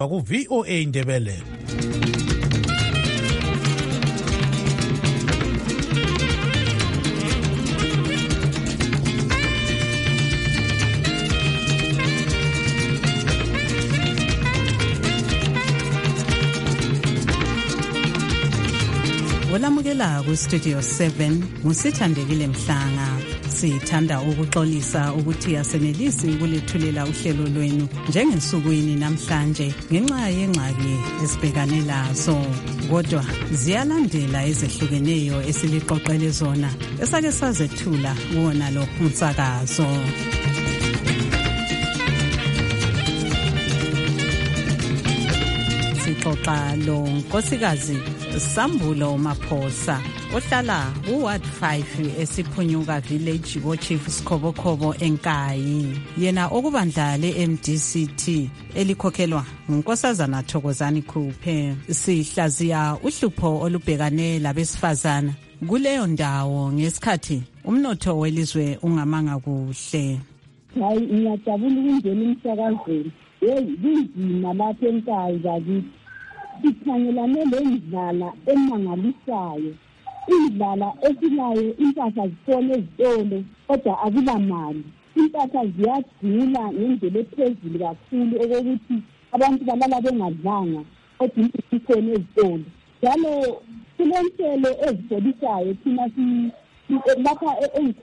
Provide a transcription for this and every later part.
ku VOA Ndebele. Olamukela ku Studio 7 ngusithandekile Mhlanga. Sithanda ukuxolisa ukuthi asenelisi ukulethulela uhlelo lwenu njengensukwini namhlanje ngenxa yengxaki esibhekane lazo. Kodwa ziyalandela ezehlukeneyo esiliqoqele zona esake sazethula kuwona lo umsakazo. Sixoxa lo nkosikazi Sambulo Maphosa ohlala uWard 5 esiphunyuka village ko Chief Skobokhobo eNkayi. Yena okubandla leMDCT elikhokhelwa ngunkosazana Thokozani Khuphe. Sihlaziya uhlupho olubhekane labesifazana kuleyo ndawo ngesikhathi umnotho welizwe ungamanga kuhle. Hayi ngiyajabula ukungena emsakazweni. Kunzima lapha eNkayi bakithi. Sikhangelane lendlala emangalisayo. Indlala esilayo impahla zitole ezitolo kodwa akulamali. Impahla ziyadula ngendlela ephezulu kakhulu okokuthi abantu balala bengadlanga kodwa impahla ezitolo. Njalo kulenhlelo ezisolisayo thina lapha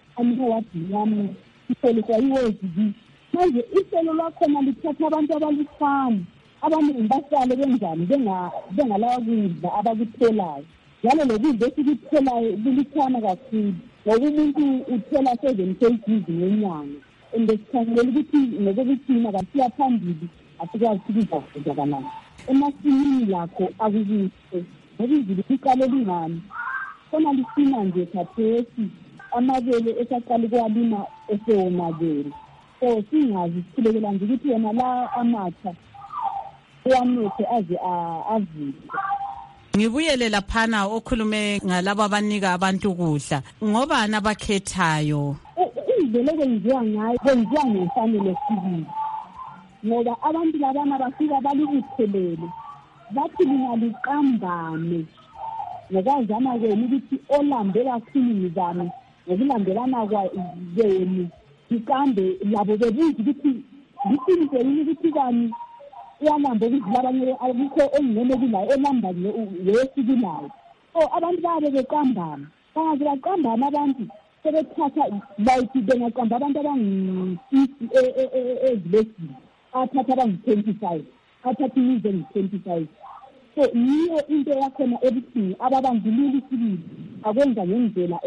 eNkayi ihlelo yiwezi. Manje ihlelo lakhona lithatha abantu abalifana abantu bahlale benjani bengalawa kudla abakutholayo. Njalo lokudla esikutholayo kulikhana kakhulu ngoba umuntu uthola 7 kg ngenyanga. Endesikhangelela ukuthi ngokuthina kasiya phambili asikwazi ukuzakudla kanani. Emasimini lakho akukuhle ngoba izulu liqale lingani. Khona lisina nje khathesi amabele esaqala ukwalima esewomabele. So singazi sikhulekela nje ukuthi yena la amatha uyamethe aze avule. Ngibuyele laphana okhulume ngalabo abanika abantu ukudla ngoba nabakhethayo. Indlela okwenziwa ngayo kwenziwa ngefanele sibili. Ngoba abantu labana bafika balikuthelele bathi lingaliqambane ngokazama kwenu ukuthi olambe kakhulu ngizame ngokulandelana kwenu ikambe labo bebuza ukuthi liqinise yini ukuthi kani uyalamba ukudla abanye akukho engene kulayo elamba lesikilayo. So abantu babe beqambana baze baqambana abantu sebethatha like bengaqamba abantu abangu-50 ezilesini athatha abangu-25 athatha imize ngu-25. So yiyo into yakhona ebuhlungu ababandulula isibili akwenza ngendlela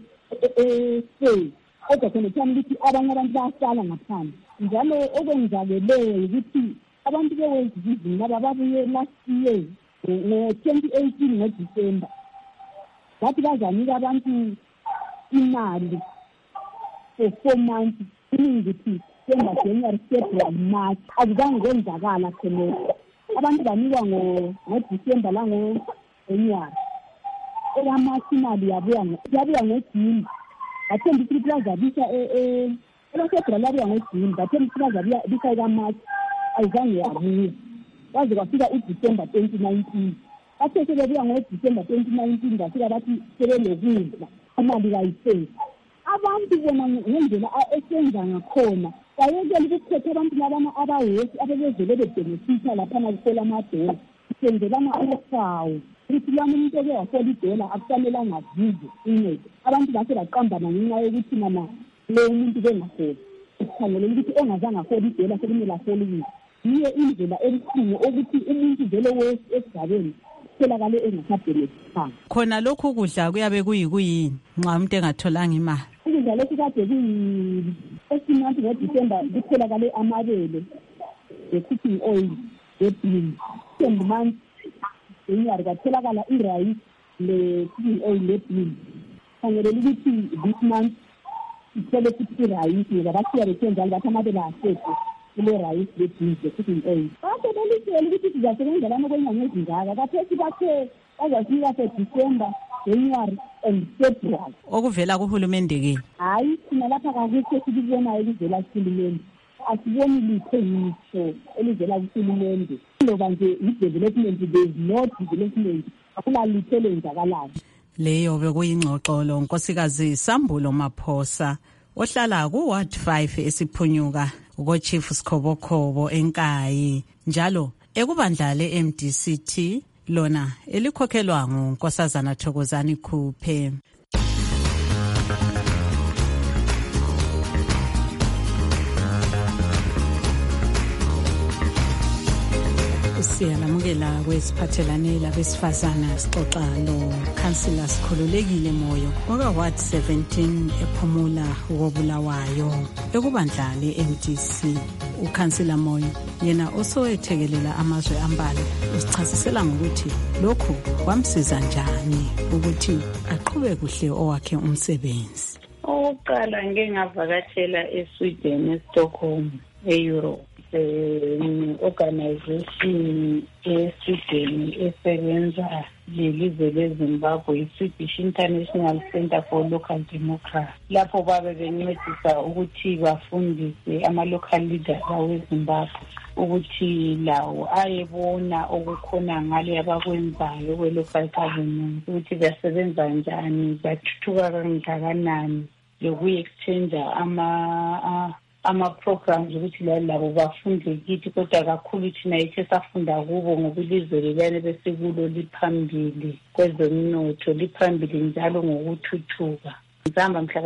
kodwa khona thana ukuthi abanye abantu bayahlala ngaphandle. Njalo okwenzakeleyo ukuthi abantu bewezizini laba babuye last year ngo-2018 ngoDisemba bathi bazanika abantu imali for 4 months. Ukuthi December, January, February, March akuzange kwenzakala khona. Abantu banikwa ngoDisemba la ngoJanuary. Eyamarch imali yabuya ngoJune. Athemba ukuthi bazabisa eFebruary labuya ngoJune. Athemba ukuthi bazabisa eyaMarch ayizange yabuya. Baze kwafika uDisember 2019. Athe sebebuya ngoDisember 2019 bafika bathi sebelokudla imali kayiseni. Abantu bona ngendlela esenza ngakhona bayekela ukukhetha abantu labana abawesi abebezele bebenefita laphana kusola amadola senzelana amasawu ukuthi lana umuntu eke wasola idola akufanele angazizi incede. Abantu base baqambana ngenxa yokuthi mama lo muntu bengasola sikhangelela ukuthi ongazange asola idola sekumele asole ukuthi yiyo indlela ebuhlungu ukuthi umuntu vele wesi esigabeni tholakale engasabhenefitanga. Khona lokhu kudla kuyabe kuyini nxa umuntu engatholanga imali? Ukudla lokhu kade esinanti ngoDisemba kutholakale amabele le-cooking oil le-beans. December month January kwatholakala i-rice le-cooking oil le-beans. Khangelela ukuthi this month ithole futhi i-rice ngoba bashiya bethenjalo bathi amabele asekho kule rice le-beans le-cooking oil. Kade belitshela ukuthi sizasebenzelana kwenyanga ezingaka kathesi bathe bazasinika se-December, January and February. Okuvela kuhulumende ke? Hayi thina lapha kakukho esikubonayo kuvela kuhulumende. asiboni litho ngitsho elivela kuhulumende loba nje i-development, there is no development, akula litho elenzakalayo. Leyo bekuyingxoxolo Nkosikazi Sambulo Maphosa ohlala ku-Ward 5 esiphunyuka uko-Chief Sikhobokhobo eNkayi, njalo ekubandla le-MDCT lona elikhokhelwa nguNkosazana Thokozani Khuphe. Siyalamukela kwesiphathelane labesifazana sixoxa lo Councillor Sikhululekile Moyo oka-Ward 17 ePhumula ukoBulawayo ekubandla le-MDC. uCouncillor Moyo yena osoyethekelela amazwe ambalwa usichasisela ngokuthi lokhu kwamsiza njani ukuthi aqhube kuhle owakhe umsebenzi. Oqala ngeke ngavakatshela eSweden eStockholm eEurope. Organization eSweden esebenza lelizwe leZimbabwe, Swedish International Center for Local Democracy. Lapho babe bencedisa ukuthi bafundise ama-local leaders aweZimbabwe ukuthi lawo ayebona okukhona ngale abakwenzayo kwe-local government, ukuthi basebenza njani, bathuthuka kangakanani, lokuyi-exchange ama-programs ukuthi labo bafunde kithi, kodwa kakhulu thina yethu safunda kubo ngoba ilizwe lelane besekulo liphambili kwezomnotho, liphambili njalo ngokuthuthuka. Sihamba mhla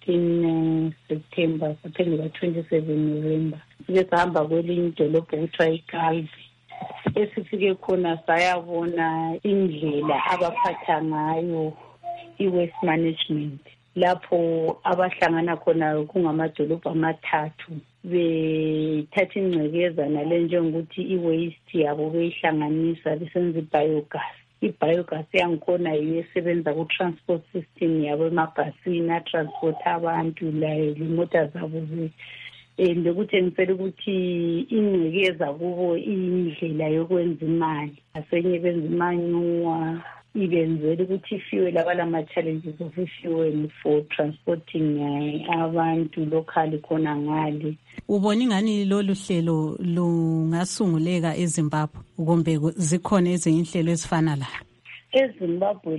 ka-13 September saphendula 27 November. Sike sahamba kwelinye idolobho okuthiwa iGalvi. Esifike khona sayabona indlela abaphatha ngayo i-waste management, lapho abahlangana khona kungamadolobho amathathu bethatha ingcekeza nale njengokuthi i-waste yabo beyihlanganisa besenza i-biogas. I-biogas yangikhona yiyo esebenza ku-transport system yabo emabhasini atransport abantu layo limota zabo lokuthi engifela ukuthi ingcekeza kubo indlela yokwenza imali, asenye benza imanyuwa ibenzela ukuthi ifuel abalama-challenges of ifuel for transporting abantu locally khona ngale. Ubona ingani lolu hlelo lungasunguleka eZimbabwe kumbe zikhona ezinye inhlelo ezifana la? EZimbabwe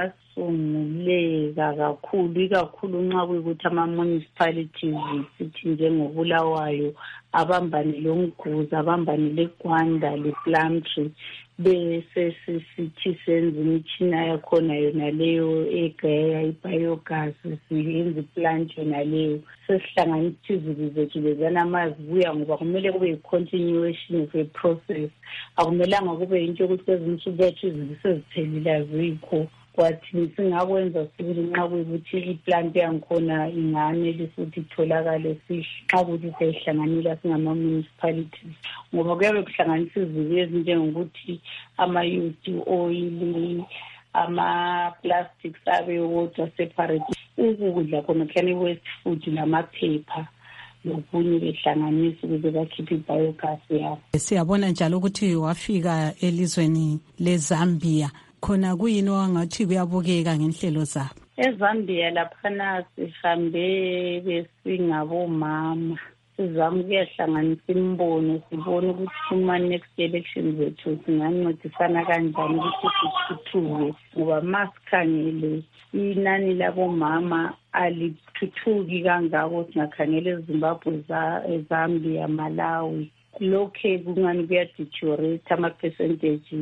lungasunguleka kakhulu, ikakhulu nxa kuyikuthi ama-municipalities sithi njengoBulawayo abambane loMguzi, abambane leGwanda, lePlumtree, bese sithi senza imitshina yakhona yona leyo egaya i-biogas, siyenza iplant yona leyo, sesihlanganisa izulu zethu lezana amazibuya, ngoba kumele kube yi-continuation of a process. Akumelanga kube yinto yokuthi kwezinye insuku kwethu izulu seziphelile azikho, kwathi singakwenza sibili nxa kuyikuthi iplant yangikhona inganele futhi itholakale nxa kuthi siyihlanganela singama-municipalities, ngoba kuyabe kuhlanganisa izinto ezinjengokuthi ama-used oil, ama-plastics abe wodwa separate, ukudla khona kuyani i-waste food namaphepha lokunye behlanganisa ukuze bakhiphe i-biogas yabo. Siyabona njalo ukuthi wafika elizweni leZambia, khona kuyini wangathi kuyabukeka ngenhlelo zabo? EZambia laphana sihambe besingabomama, sizama ukuyahlanganisa imbono, sibone ukuthi kuma-next elections zethu singancedisana kanjani ukuthi sithuthuke, ngoba masikhangele inani labomama alithuthuki kangako singakhangela eZimbabwe, eZambia, Malawi. Lokhe kungani kuyadeteriorate ama-percentage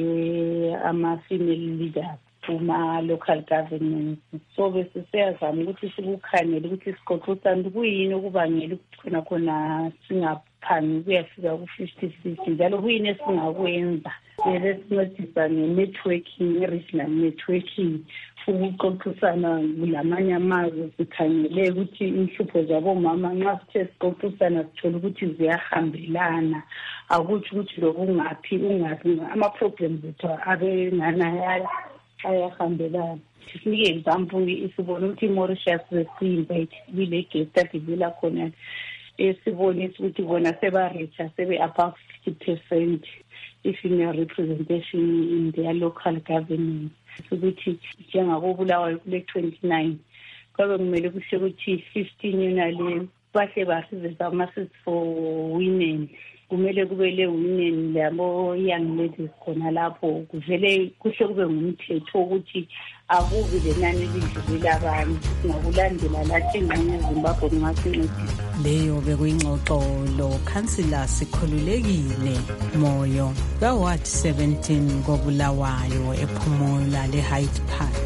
ama-female leaders kuma-local governments. So bese siyazama ukuthi sikukhangele ukuthi siqoqosane kuyini okubangela ukuthi khona singaphangi kuyafika ku-50-50, njalo kuyini esingakwenza. Sincedisa nge-networking, i-regional networking, ukuxoxisana kulamanye amazwe, sikhangele ukuthi inhlupho zabomama nxa sithe siqoxisana sithola ukuthi ziyahambelana, akutsho ukuthi lokungaphi ama-problems ethu abengana ayahambelana. Sinike example, sibona ukuthi iMauritius besi-invite ile guest adivela khona, esibonisa ukuthi bona seba-richa sebe-above 50% i-female representation in their local government. Ukuthi njengakoBulawayo kule 29 kwabe kumele kusho ukuthi 15 yona le bahle basize ama-seats for women. Kumele kube le women labo young ladies khona lapho kuvele kuhle kube ngumthetho ukuthi akubi lenani lidlulile abanye singakulandela lathi engxenye eZimbabwe kungasincedisa. Leyo bekuyingxoxo lo Councillor Sikhululekile Moyo kaWard 17 koBulawayo ePhumula leHyde Park.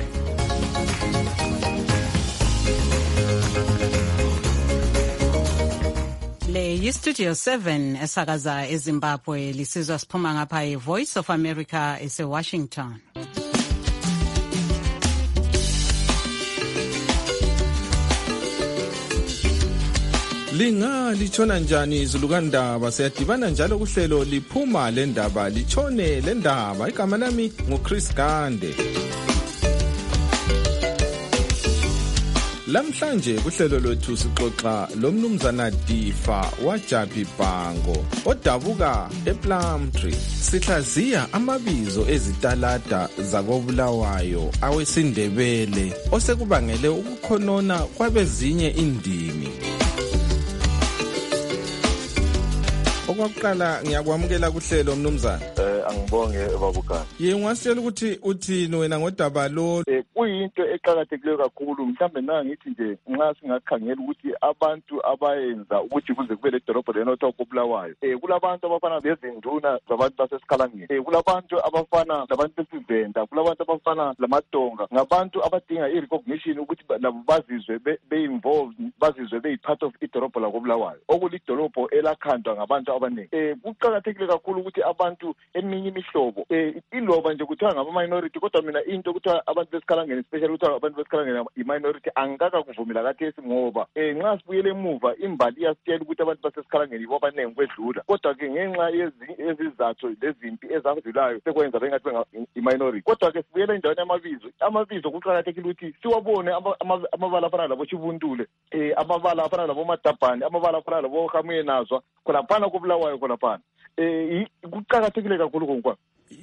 Le Studio 7 esakaza eZimbabwe lisizwa siphuma ngapha eVoice of America eseWashington. Linga lichona njani izulukandaba siyadibana njalo kuhlelo liphuma lendaba lichone lendaba. Igama lami nguChris Gande. Lamhlanje kuhlelo lwethu sixoxa lomnumzana Difa waJabi Bhango odabuka ePlumtree. Sihlaziya amabizo ezitalada zakoBulawayo awesindebele osekubangele ukukhonona kwabezinye indimi. Okwaqala ngiyakwamukela kuhlelo mnumzana. Angibonge babukani. Ngiyasitshela ukuthi uthini wena ngodaba lo. Kuyinto eqhakathekileyo kakhulu mhlambe nangithi nje nxa singakhangela ukuthi abantu abayenza ukuthi kuze kube le dolobho lenotho koBulawayo. Kulabantu abafana lezinduna zabantu basesikhalangeni. Kulabantu abafana labantu besivenda, kulabantu abafana lamadonga. Ngabantu abadinga irecognition ukuthi labo bazizwe be-involved, bazizwe be-part of idolobho lakoBulawayo. Okulidolobho elakhandwa ngabantu abaningi. Kuqhakathekile kakhulu ukuthi abantu eminye imihlobo iloba nje kuthiwa ngama-minority kodwa mina into kuthiwa abantu besikhalangeni especially kuthiwa abantu besikhalangeni i-minority angaka kuvumela kathesi ngoba nxa sibuyele emuva imbali iyasitshela ukuthi abantu basesikhalangeni yibo abaningi kwedlula kodwa-ke ngenxa yezizathu lezimpi ezadlulayo sekwenza bengathi i-minority. Kodwa-ke sibuyele endaweni amabizo kuqakathekile ukuthi siwabone amabala afana labo Chibuntule, amabala afana labo Matabhani, amabala afana labo Hamuye Nazwa khonaphana koBulawayo khonaphana. Kuqakathekile kakhulu konke.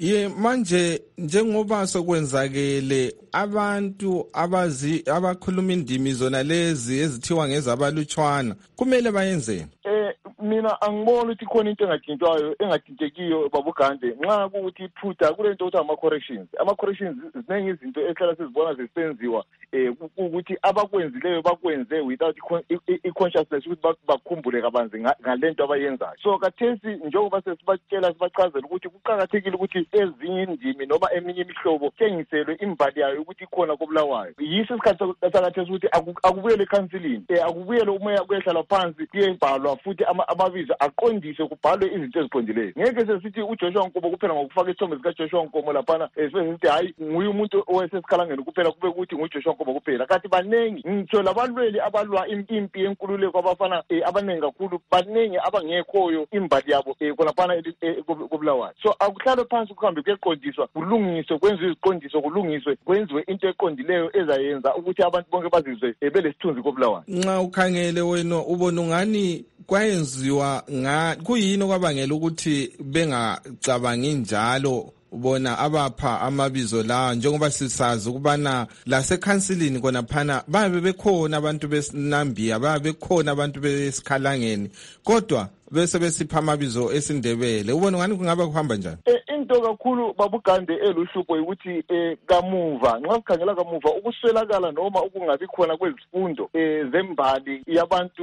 Manje njengoba sokwenzakele abantu abakhuluma indimi zona lezi ezithiwa ngezabalutshwana kumele bayenzeni? Mina angiboni ukuthi khona into engatshintshekiyo babugande nxa kuuthi iphutha kule nto kuthiwa ama-corrections. Ama-corrections ziningi izinto ehlala sizibona zisenziwa ukuthi abakwenzileyo bakwenze without i-consciousness ukuthi bakhumbule kabanzi ngale nto abayenzayo. So kathesi njengoba sesibatshela sibachazela ukuthi kuqakathekile ukuthi ezinye indimi noma eminye imihlobo tshengiselwe imbali yayo ukuthi ikhona koBulawayo. Yiso isikhathi sakathesi ukuthi akubuyele ekhansilini, akubuyele umoya kuyehlala phansi kuyebhalwa futhi amabizo aqondise kubhalwe izinto eziqondileyo. Ngeke sesithi uJoshua Nkomo kuphela ngokufaka isithombe sikaJoshua Nkomo laphana sesithi hayi nguye umuntu owesesikhalangeni kuphela kube ukuthi nguJoshua Nkomo kuphela. Kanti banengi ngitsho labalweli abalwa impi yenkululeko abafana abanengi kakhulu banengi abangekhoyo imbali yabo khonaphana koBulawayo. So akuhlale phansi kuhambe kuyeqondiswa kulungiswe kwenziwe iziqondiso kulungiswe kwenziwe into eqondileyo ezayenza ukuthi abantu bonke bazizwe belesithunzi koBulawayo. Nxa ukhangele wena ubona ungani kwayenziwa kuyini okwabangela ukuthi bengacabangi njalo bona abapha amabizo la njengoba sisazi ukubana lasekhansilini kona phana babe bekhona abantu besinambia babe bekhona abantu besikhalangeni kodwa bese besipha amabizo esindebele. Ubona ngani kungaba kuhamba njani? Into kakhulu babugande eluhlupho ukuthi kamuva nxa sikhangela kamuva ukuswelakala noma ukungabi khona kwezifundo zembali yabantu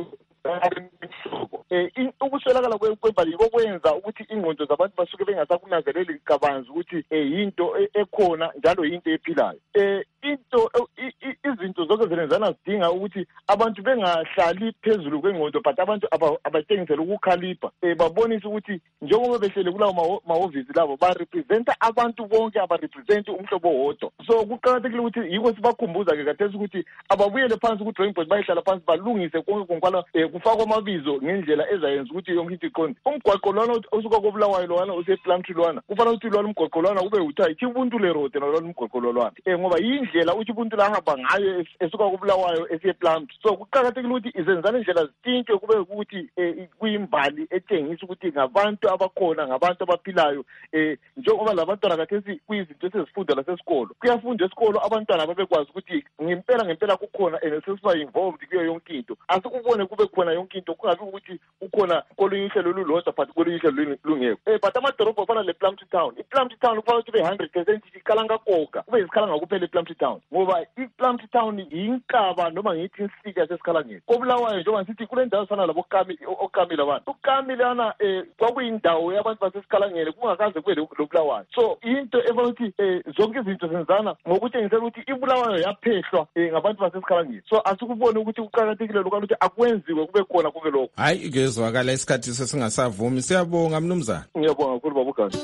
ukuswelakala kwembali kokwenza ukuthi ingqondo zabantu basuke bengasakunanzeleli kabanzi ukuthi yinto ekhona njalo yinto ephilayo. Izinto zonke zenezana zidinga ukuthi abantu bengahlali phezulu kwengqondo but abantu abatshengisele ukukhalipha babonise ukuthi njengoba behlele kulawo mahhovisi labo barepresenta abantu bonke abarepresenti umhlobo wodwa. So kuqakathekile ukuthi yiko sibakhumbuza-ke kathesi ukuthi ababuyele phansi ku-drawing board bayehlala phansi balungise konke konkwala kufakwa amabizo ngendlela indlela ezayenza ukuthi yonke into iqonde. Umgwaqo lwana osuka koBulawayo lwana usePlumtree lwana kufanele ukuthi lwana umgwaqo lwana kube uthiwa iThibuntu le road nalwana umgwaqo lwana ngoba yindlela uThibuntu la hamba ngayo esuka koBulawayo esiyePlumtree. So kuqakathekile ukuthi izenzana indlela zitintshwe kube ukuthi kuyimbali etshengisa ukuthi ngabantu abakhona ngabantu abaphilayo njengoba labantwana kathesi kuyizinto esizifunda lasesikolo kuyafunda esikolo abantwana babekwazi ukuthi ngempela kukhona sesiba involved kuyo yonke into asikubone kube khona yonke into kungabi ukuthi ukhona kolunye uhlelo lulodwa but kolunye uhlelo lungekho but amadorobha afana lePlumtree town iPlumtree town kufanele kube 100% isikhalanga koga kube isikhalanga kuphela ePlumtree town ngoba iPlumtree town yinkaba noma ngithi insika sesikhalangeni koBulawayo njengoba sithi kule ndawo sana labo okamile abantu ukamilana kwakuyindawo yabantu basesikhalangeni kungakaze kube loBulawayo. So into efanele ukuthi zonke izinto zenzana ngokutshengisela ukuthi iBulawayo yaphehlwa ngabantu basesikhalangeni. So asikubone ukuthi kuqakathekile lokho ukuthi akwenziwe kube khona kube lokho. Hayi kezwakala isikhathi sesingasavumi. Siyabonga mnumzana. Ngiyabonga kakhulu babugani.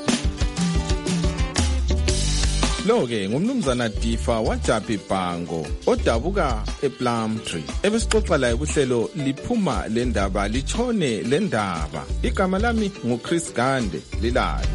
Lo-ke ngumnumzana Difa Wajapi Bhango odabuka ePlumtree ebesixoxa laye kuhlelo liphuma le ndaba litshone le ndaba. Igama lami nguChris Gande Lilala.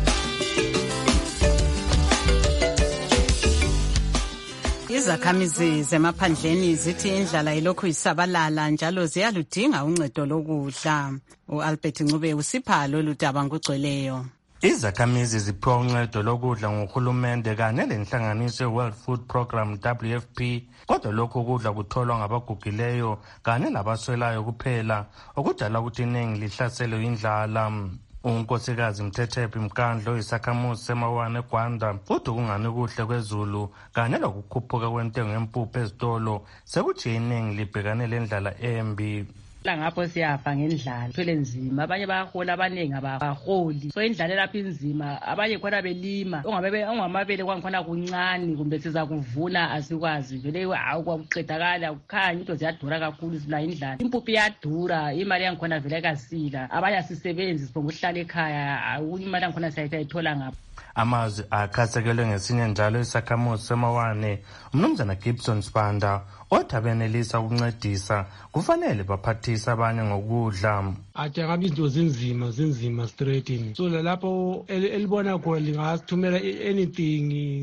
Izakhamizi zemaphandleni zithi indlala ilokhu isabalala njalo ziyaludinga uncedo lokudla. uAlbert Ncube usipha lolu daba ngugcweleyo. Izakhamizi ziphiwa uncedo lokudla nguhulumende kanye lenhlanganiso ye-World Food Program WFP, kodwa lokhu kudla kutholwa ngabagugileyo kanye labaswelayo kuphela, okudala ukuthi iningi lihlaselwe indlala. uNkosikazi Mthethephi Mkandlo isakhamuzi seMawane eGwanda kodwa kungani kuhle kwezulu kanye lokukhuphuka kwentengo yempuphu ezitolo sekuthi iningi libhekane lendlala embi. Ngapho siyafa ngendlala thwele nzima abanye bayahola abaningi abaholi so indlala lapha inzima abanye khona belima ongamabele kwangikhona kuncane kumbe siza kuvuna asikwazi vele kwakuqedakala akukhanya into ziyadura kakhulu sila indlala impuphu iyadura imali yangikhona vele kasila abanye asisebenzi sibonga uhlala ekhaya imali yangikhona sayithola ngapha. Amazwi akhasekelwe ngesinye njalo isakhamuzi seMawane umnumzana Gibson Spanda othi abenelisa ukuncedisa kufanele baphathisa abanye ngokudla. Athi ngabe izinto zinzima straight so lapho elibona khona lingasithumela anything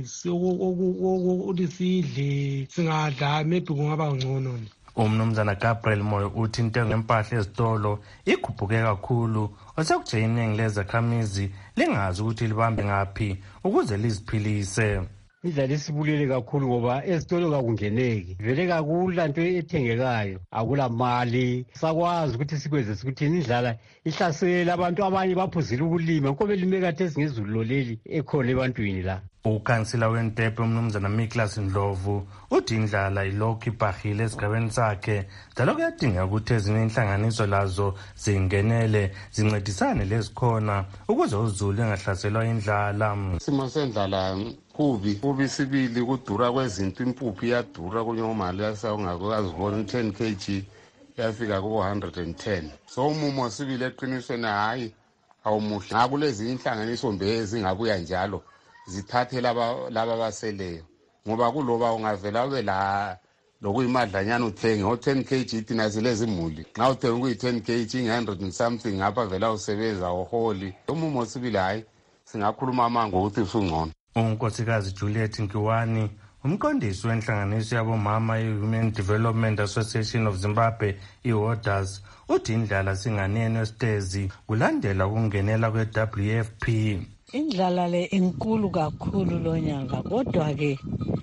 ulisidle singadla maybe kungaba ngcono. Umnumzana Gabriel Moyo uthi intengo yempahla ezitolo ikhuphuke kakhulu osekuthi iningi lezakhamizi lingazi ukuthi libambe ngaphi ukuze liziphilise. Indlela isibulele kakhulu ngoba ezitolo kakungeneki vele kakula nto ethengekayo akula mali sakwazi ukuthi sikwenze ukuthi indlala ihlasela abantu abanye baphuzile ukulima ngoba belime kade ezingezulu loleli ekhona ebantwini la. Ukhansila weNtepe umnumzana Miklas Ndlovu uthi indlala ilokhu ibhahile esigabeni sakhe njalo kuyadingeka ukuthi ezinye inhlanganiso lazo zingenele zincedisane lezikhona ukuze uzulu engahlaselwa indlala. Simo sendlala kubi sibili kudura kwezinto impuphu iyadura kunyomali yasawungakazibona 10 kg yafika ku 110 so umumo sibili eqinisweni hayi awumuhle ngakulezi inhlanganiso mbezi ngabuya njalo zithathe laba baseleyo ngoba kuloba ungavela ube la lokuyimadlanyana uthenge o10 kg thina silezi imuli nxa uthenga kuyi10 kg 100 and something ngapha vela usebenza uholi umumo sibili hayi singakhuluma amango ukuthi usungcono. uNkosikazi Juliet Nkiwani umqondisi wenhlanganiso yabomama ye-Women Development Association of Zimbabwe iWODAS uthi indlala singaneno esitezi kulandela ukungenela kwe-WFP. Indlala le inkulu kakhulu lo nyaka kodwa ke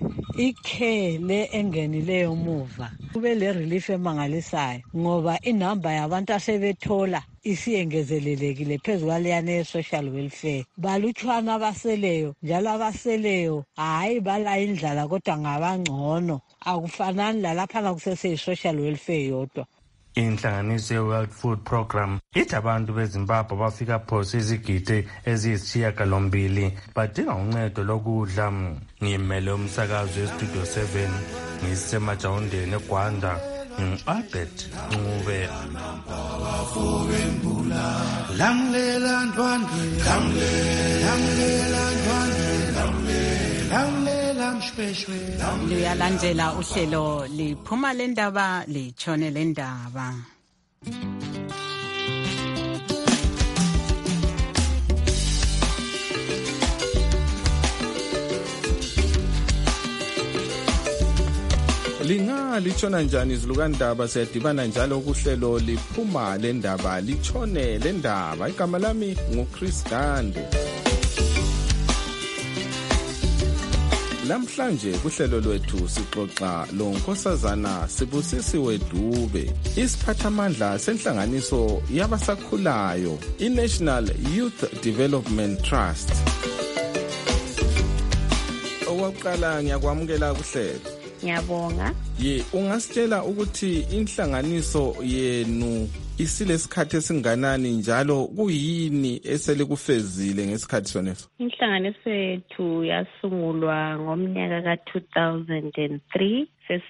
ikhe le engenileyo muva kube le relief emangalisayo ngoba inamba yabantu asebethola isiyengezelelekile phezu kwaleyana ye-social welfare balutshwana abaseleyo njalo abaseleyo hayi bala indlala kodwa ngabangcono akufanani lalaphana kusese-social welfare yodwa. Inhlanganiso ye-World Food Program ithi abantu beZimbabwe bafika phose izigidi eziyisishiyagalombili badinga uncedo lokudla. Ngimele umsakazo weStudio 7 ngisemajawundeni eGwanda Albert Ncube. Lamlela ndwandwe Liyalandela uhlelo liphuma le ndaba litshone le ndaba. Linga litshona njani izilukandaba siyadibana njalo kuhlelo liphuma lendaba litshone lendaba. Igama lami nguChris Gande. Namhlanje kuhlelo lwethu sixoxa lo Nkosazana Sibusisiwe Dube, isiphathamandla senhlanganiso yabasakhulayo iNational Youth Development Trust. Okwaqala ngiyakwamukela kuhlelo. Ngiyabonga. Ungasitshela ukuthi inhlanganiso yenu isilesikhathi esinganani njalo kuyini esele kufezile ngesikhathi soneso? Inhlanganiso yethu yasungulwa ngomnyaka ka-2003.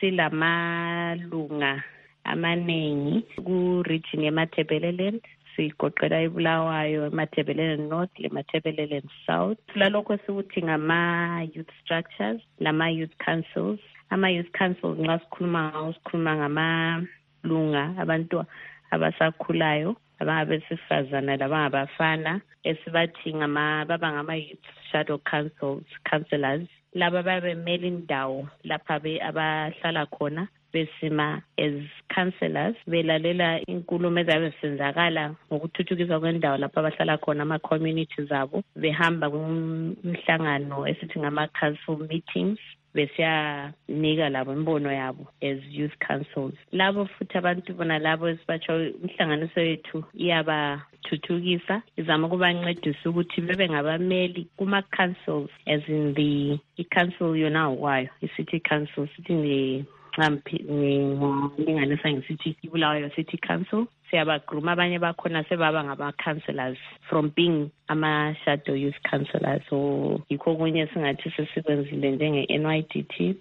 Sesilamalunga amaningi ku-region yeMatabeleland. Sigoqela iBulawayo, eMatabeleland North, leMatabeleland South. Lalokho sikuthi ngama-youth structures, lama-youth councils. Ama-youth councils nxa sikhuluma ngamalunga abantu abasakhulayo, abangabesifazana labangabafana, esibathi baba ngama-youth shadow councillors. Laba babemele indawo lapha abahlala khona besima as councillors, belalela inkulumo ezabe senzakala ngokuthuthukiswa kwendawo lapha abahlala khona, ama-communities abo, behamba kumhlangano esithi ngama-council meetings, besiyanika labo imbono yabo as youth councils. Labo futhi abantu bona labo esibatsho inhlanganiso yethu iyabathuthukisa, izama ukubancedisa ukuthi bebe ngabameli kuma-councils, as in i-council yona kwayo, i-city council, sithi ngingalinganisa ngisithi iBulawayo City Council. Siyabagruma abanye bakhona sebaba ngama-councillors from being ama-shadow youth councillors. So yikho kunye singathi sesikwenzile njenge-NYDT.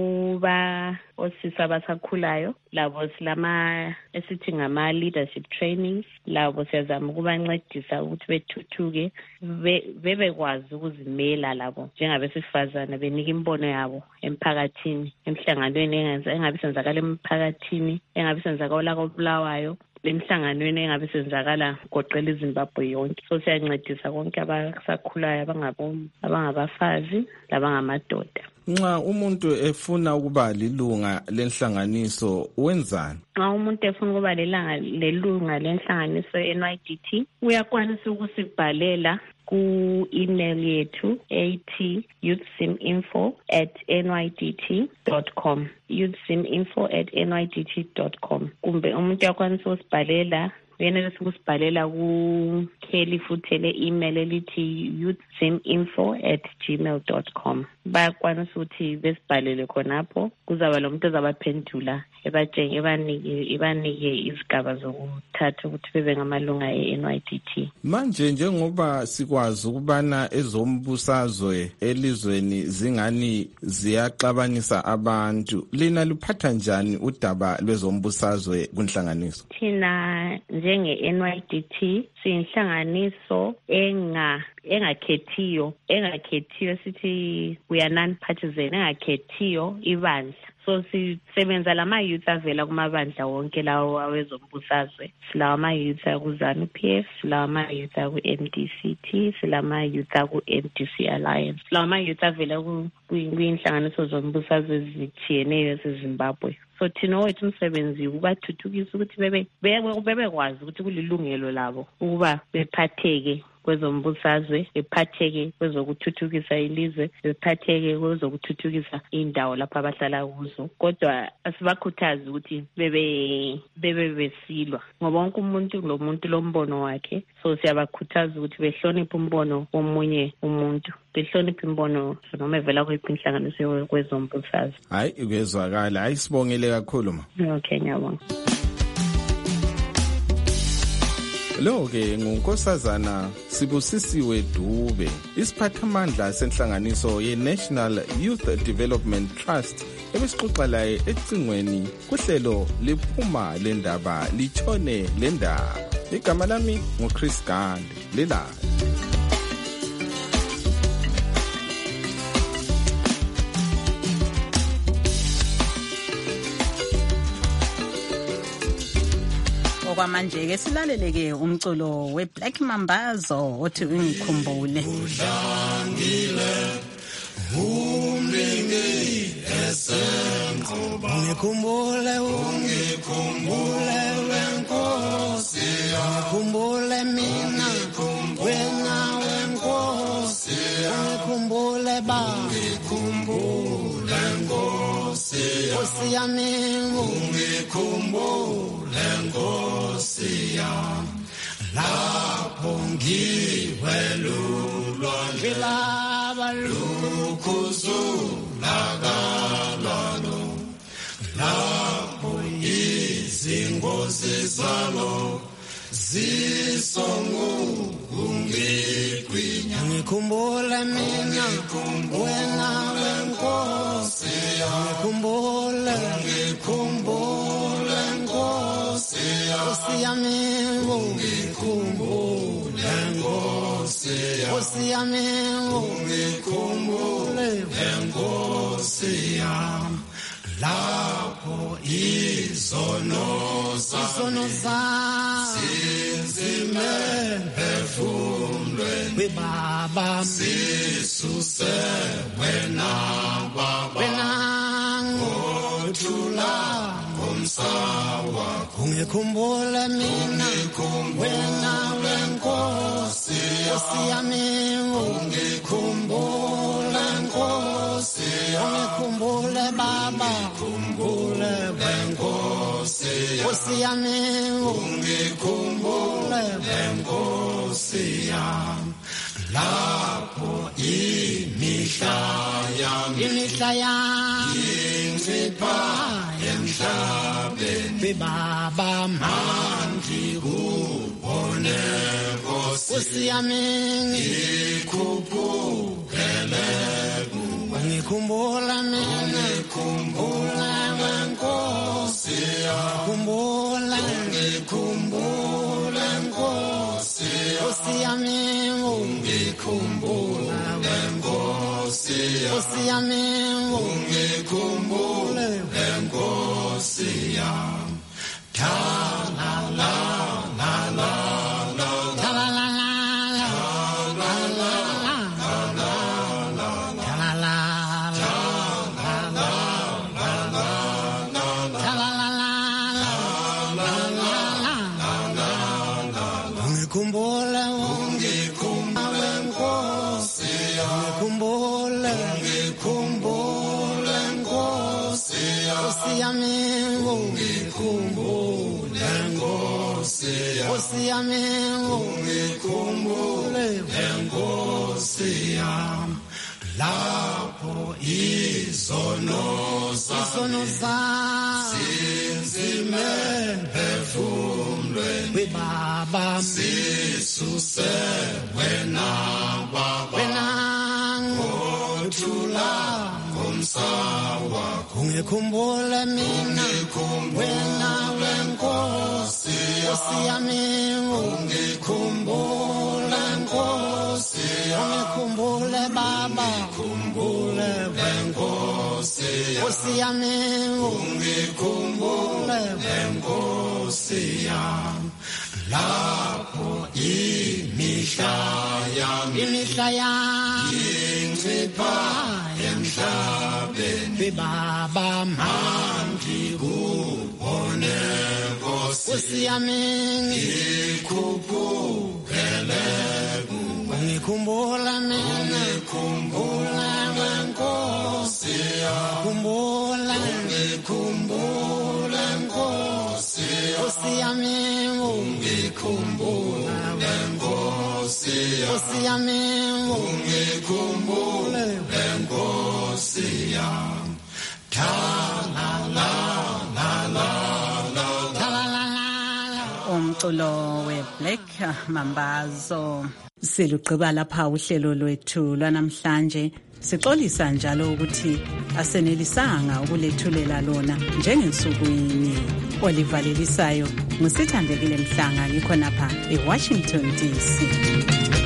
Kuba osisi abasakhulayo labo silama esithi ngama-leadership trainings. Labo siyazama ukubancedisa ukuthi bethuthuke, bebekwazi ukuzimela labo njengabesifazana, benika imbono yabo emphakathini, emhlanganweni engabe senzakala emphakathini, engabe senzakala koBulawayo, emhlanganweni engabe senzakala goqela iZimbabwe yonke. So siyancedisa konke abasakhulayo abangabafazi labangamadoda. Nxa umuntu efuna ukuba lilunga lenhlanganiso wenzani? Nxa umuntu efuna ukuba lelunga lenhlanganiso NYDT, uyakwanisa ukusibhalela ku-email yethu ethi youthsiminfo@nydt.com, youthsiminfo@nydt.com. Kumbe umuntu uyakwanisa ukusibhalela, uyenelisa ukusibhalela kukheli futhi le-email elithi youthsiminfo@gmail.com. Bayakwanisa ukuthi besibhalele khonapho, kuzaba lo muntu ozabaphendula ebanike izigaba zokuthatha ukuthi bebe ngamalunga e-NYDT. Manje njengoba sikwazi ukubana ezombusazwe elizweni zingani ziyaxabanisa abantu, lina luphatha njani udaba lwezombusazwe kunhlanganiso? Thina njenge-NYDT siyinhlanganiso engakhethiyo sithi we are non-partisan, engakhethiyo ibandla. So sisebenza lama-youth avela kumabandla wonke lawo awezombusazwe. Silawa ama-youth aku-ZANU-PF, silawa ama-youth aku-MDCT, silawa ama-youth aku-MDC Alliance, silawa ama-youth avela kuyinhlanganiso zombusazwe ezithiyeneyo eziZimbabwe. So thina wethu umsebenzi ukubathuthukisa ukuthi bebekwazi ukuthi kulilungelo labo ukuba bephatheke kwezombusazwe, bephatheke kwezokuthuthukisa ilizwe, bephatheke kwezokuthuthukisa indawo lapha abahlala kuzo. Kodwa asibakhuthazi ukuthi bebe besilwa, ngoba wonke umuntu lomuntu lombono wakhe. So siyabakhuthaza ukuthi behloniphe umbono womunye umuntu, behloniphe imbono noma evela kwiphi inhlanganiso kwezombusazwe. Hayi ukwezwakala, hayi sibongele kakhulu ma. Okay, ngiyabonga. Lo-ke nguNkosazana Sibusisiwe Dube, isiphathamandla senhlanganiso ye-National Youth Development Trust, ebesixoxa laye ecingweni kuhlelo liphuma lendaba litshone lendaba. Igama lami nguChris Gande. Lelala. Kwamanje-ke silaleleke umculo we-Black Mambazo othi ungikhumbule. Udlangile umlingi esenqoba Ungikhumbule wenkosi ungikhumbule mina wena wenkosi ungikhumbule ungikhumbule nkosi yami ungikhumbule nkosi yami lapho ngiwelulwa ngilaba lukhuzulakalalo lapho izingozi zalo zisongugungigwinya ngikhumbule mina wena wenkosi ngikhumbule nkosi yami ngikhumbule nkosi yami ngikhumbule nkosi yami lapho izono zinzime phefumulweni baba sisuse wena ngothula ngomsawa ungikhumbule mina wena wenkosi yami ungikhumbule nkosi ungikhumbule baba ngikhumbule wenkosi yami ungikhumbule wenkosi yami lapho imihla yami incipha emhlabeni baba mangikubone nkosi yami ngikhuphukele ngikhumbula mina ngikhumbula wenkosi ngikhumbula nkosi yami ngikhumbula wenkosi yami ngikhumbule wenkosi yami Nkosi yami ngikhumbule nkosi yami lapho izono zinzime phefumulweni baba sisuse wena ngothula ngomsawa ungikhumbule mina wena wenkosi yami ungikhumbule nkosi ungikhumbule baba ngikhumbule wenkosi yami ungikhumbule wenkosi yami lapho imihla yami incipha emhlabeni baba mangikubone nkosi yami ngikhuphukele ngikhumbula mina ngikhumbula wenkosi ngikhumbula nkosi yami ngikhumbula wenkosi yami ngikhumbule wenkosi yami umculo weBlack Mambazo. Silugqiba lapha uhlelo lwethu lwanamhlanje. Sixolisa njalo ukuthi asenelisanga ukulethulela lona njengensukwini. Olivalelisayo ngusithandekile Mhlanga ngikhonapha eWashington DC.